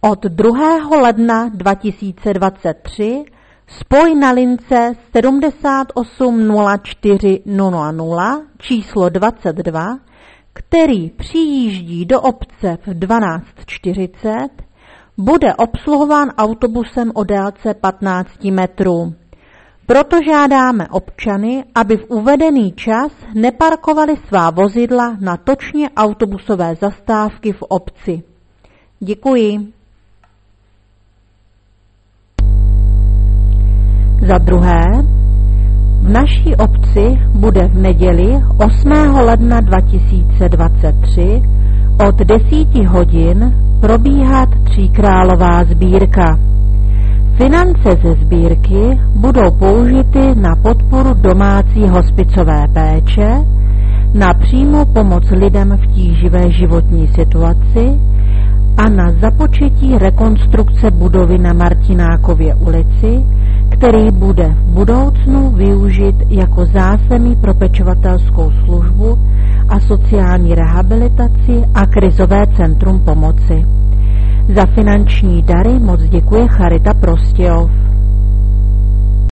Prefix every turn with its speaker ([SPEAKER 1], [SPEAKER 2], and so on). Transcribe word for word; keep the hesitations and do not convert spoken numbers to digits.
[SPEAKER 1] Od druhého ledna dva tisíce dvacet tři spoj na lince sedmdesát osm nula čtyři nula nula číslo dvacet dva, který přijíždí do obce v dvanáct čtyřicet, bude obsluhován autobusem o délce patnáct metrů. Proto žádáme občany, aby v uvedený čas neparkovali svá vozidla na točně autobusové zastávky v obci. Děkuji. Za druhé, v naší obci bude v neděli osmého ledna dva tisíce dvacet tři od deseti hodin probíhat tříkrálová sbírka. Finance ze sbírky budou použity na podporu domácí hospicové péče, na přímou pomoc lidem v tíživé životní situaci a na započetí rekonstrukce budovy na Martinákově ulici, který bude v budoucnu využit jako zázemí pro pečovatelskou službu a sociální rehabilitaci a krizové centrum pomoci. Za finanční dary moc děkuje Charita Prostějov.